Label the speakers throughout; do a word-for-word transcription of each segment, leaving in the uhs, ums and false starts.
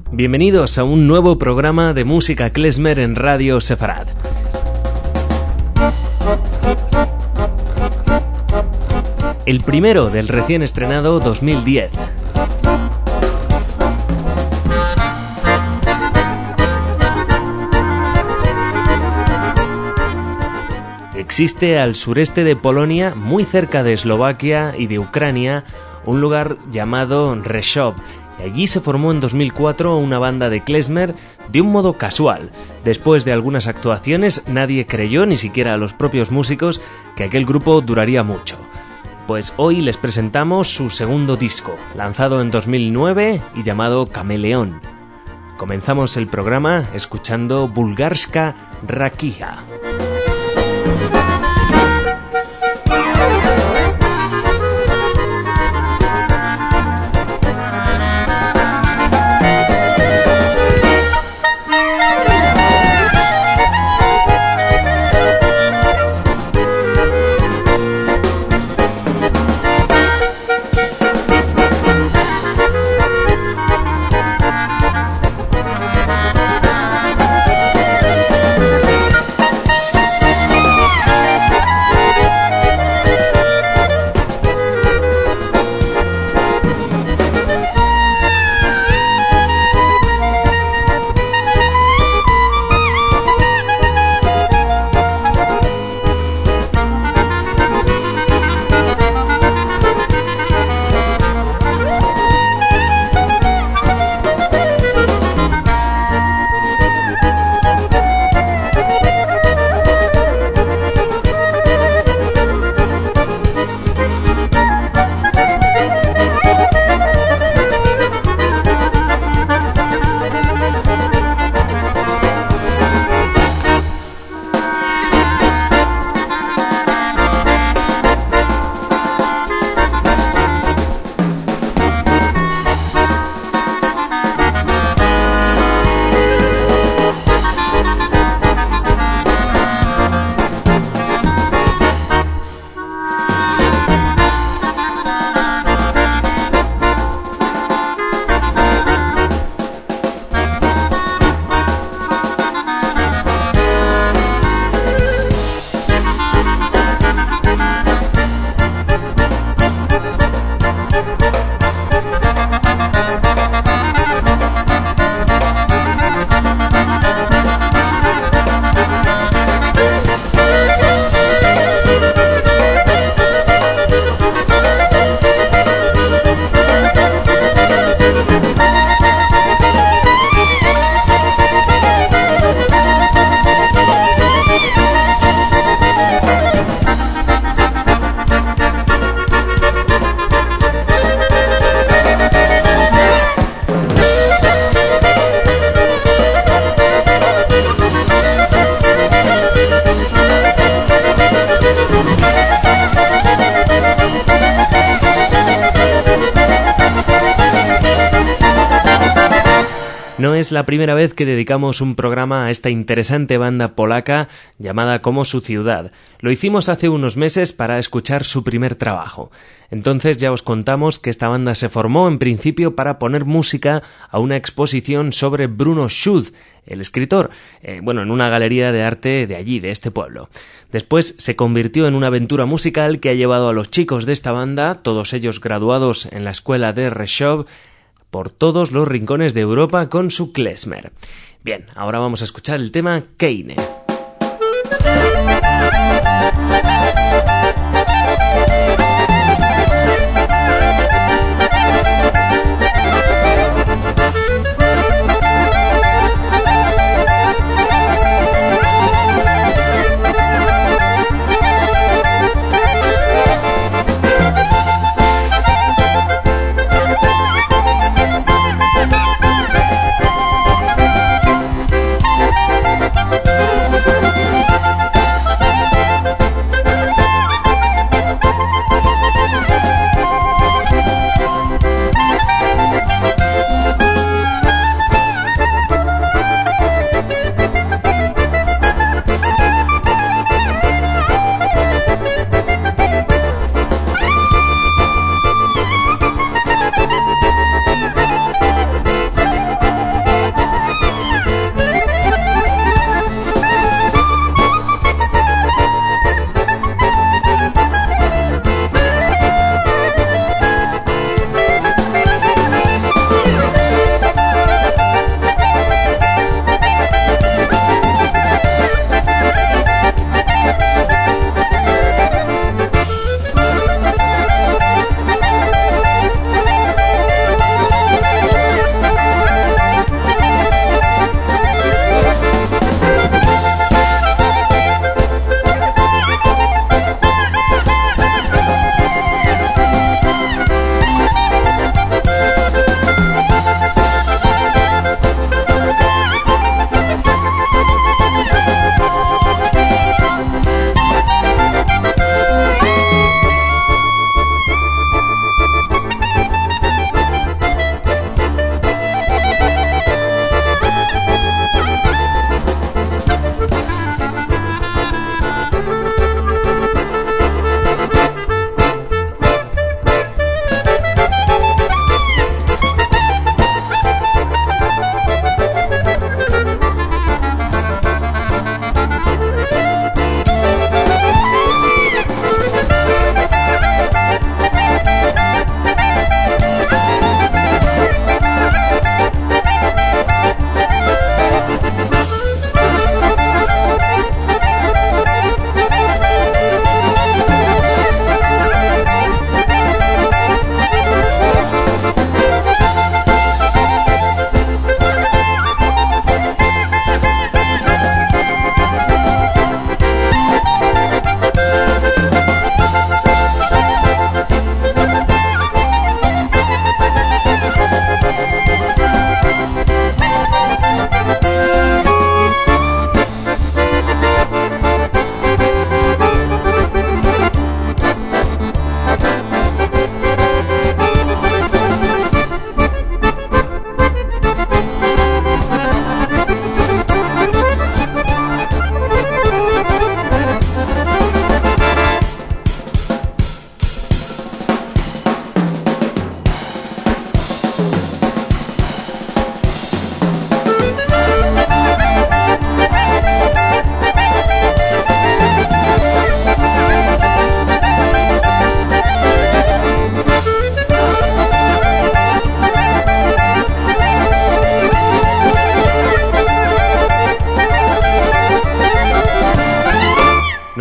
Speaker 1: Bienvenidos a un nuevo programa de música klezmer en Radio Sefarad. El primero del recién estrenado dos mil diez. Existe al sureste de Polonia, muy cerca de Eslovaquia y de Ucrania, un lugar llamado Rzeszów. Y allí se formó en dos mil cuatro una banda de klezmer de un modo casual. Después de algunas actuaciones, nadie creyó, ni siquiera los propios músicos, que aquel grupo duraría mucho. Pues hoy les presentamos su segundo disco, lanzado en dos mil nueve y llamado Cameleón. Comenzamos el programa escuchando Bulgarska Rakija. No es la primera vez que dedicamos un programa a esta interesante banda polaca llamada como su ciudad. Lo hicimos hace unos meses para escuchar su primer trabajo. Entonces ya os contamos que esta banda se formó en principio para poner música a una exposición sobre Bruno Schütz, el escritor, eh, bueno, en una galería de arte de allí, de este pueblo. Después se convirtió en una aventura musical que ha llevado a los chicos de esta banda, todos ellos graduados en la escuela de Rzeszów, por todos los rincones de Europa con su klezmer. Bien, ahora vamos a escuchar el tema Keine.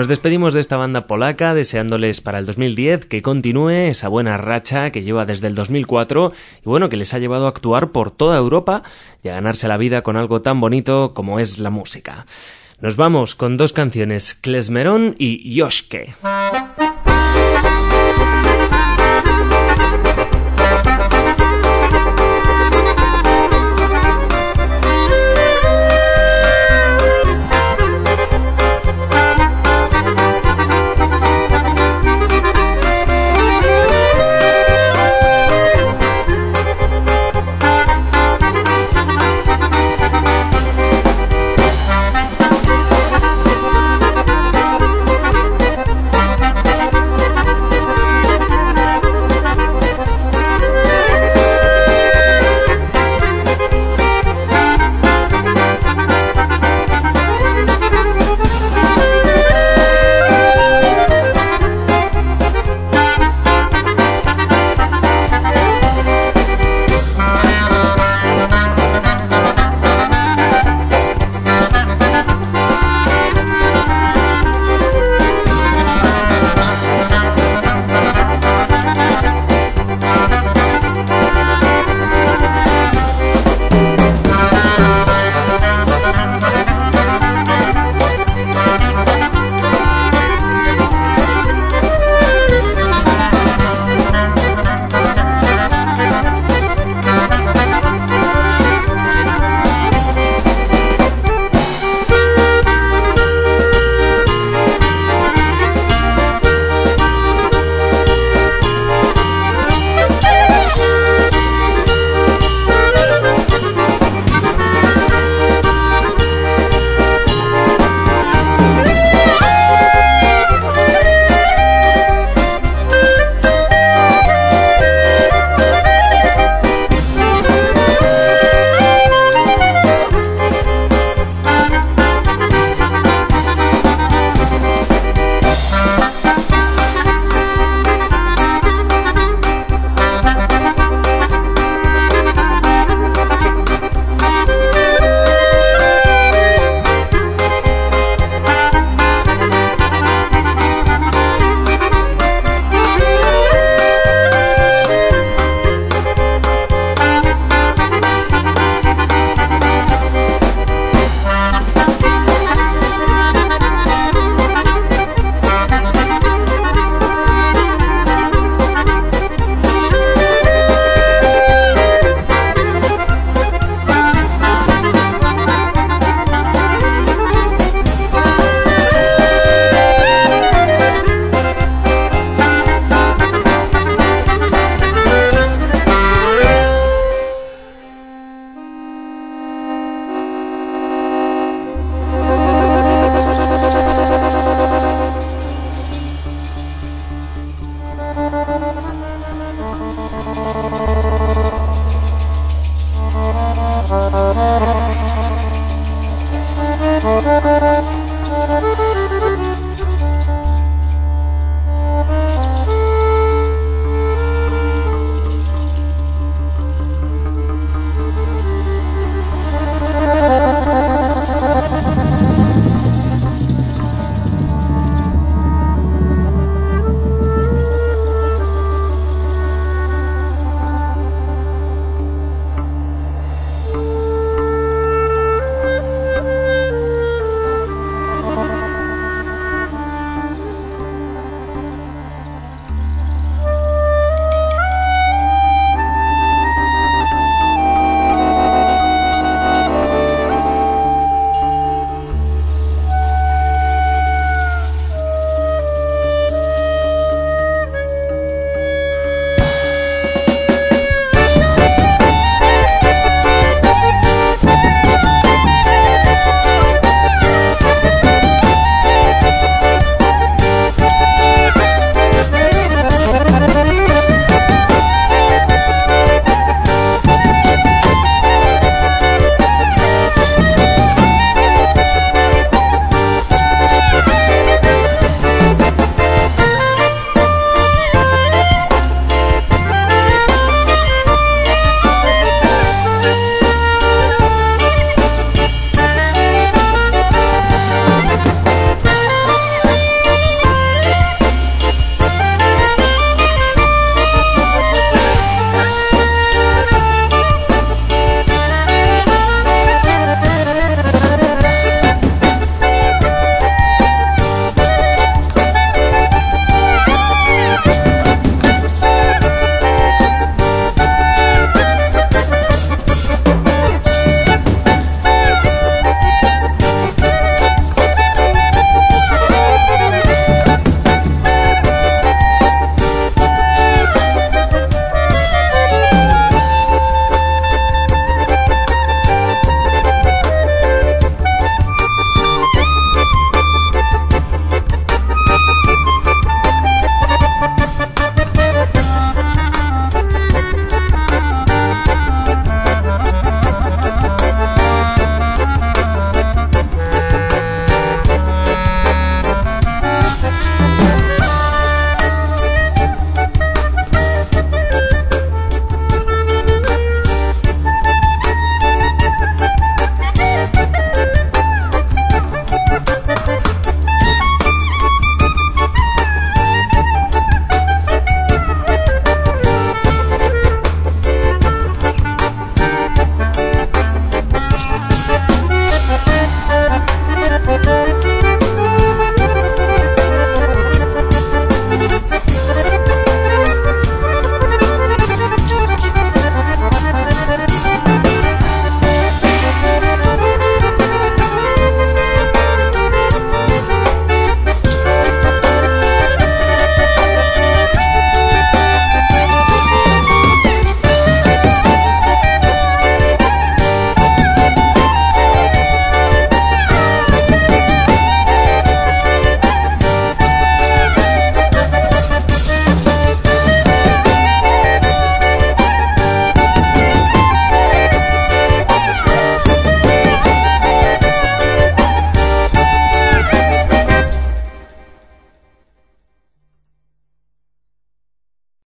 Speaker 1: Nos despedimos de esta banda polaca deseándoles para el dos mil diez que continúe esa buena racha que lleva desde el dos mil cuatro y bueno, que les ha llevado a actuar por toda Europa y a ganarse la vida con algo tan bonito como es la música. Nos vamos con dos canciones, Klezmeron y Joszke.